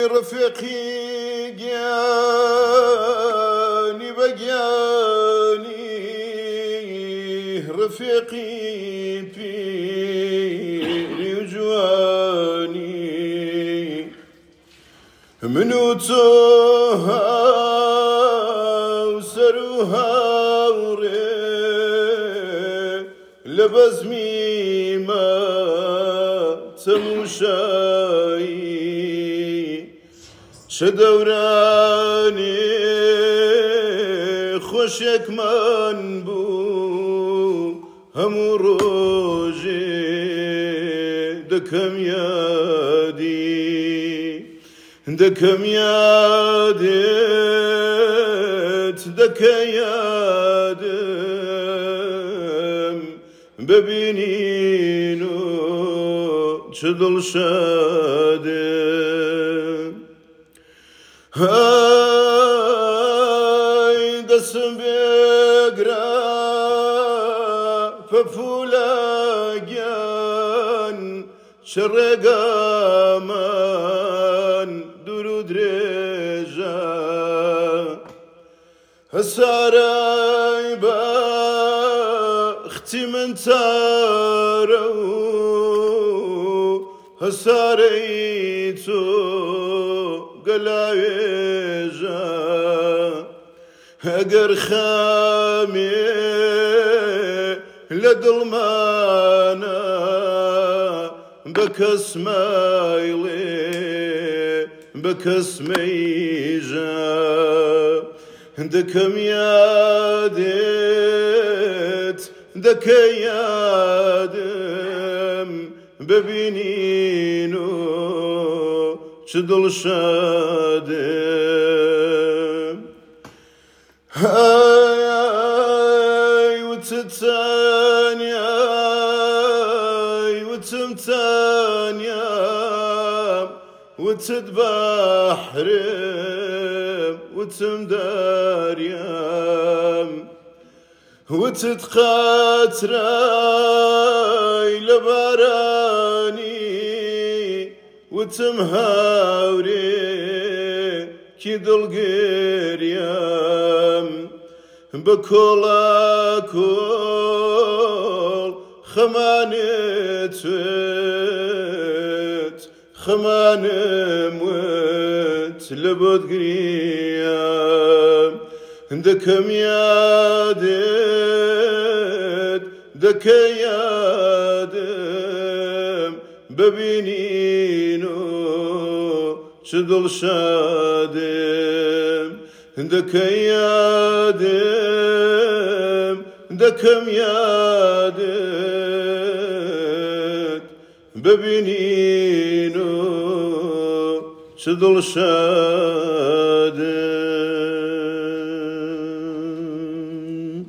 رفيقي جاني بجاني رفيقي بيني وجواني منو توها وسروها لبزمي ما تمشاي شدوراني خوشك من بو همو روجي دكم يادي دكم يادت دك يادم ببينينو چدل شادم هاي دسم بقرا ففولاقيان شرقا من درود رجا هساراي باختي من تارو هساريتو قلاويجا اقر خامي لدلمانا بكس مايلي بكس ميجا دكم يادت دك يادم ببينينو شدل شادم هاي وتتانيا وتمتانيا وتتبحرم وتمداريام وتتقاتراي لباراني وتمهاوري كيدل قريام بكولا كول خمان موت لبود قريام دكم يادت دك يادم ببينينو شدل شادم دك يادم دكم يادت ببينينو شدل شادم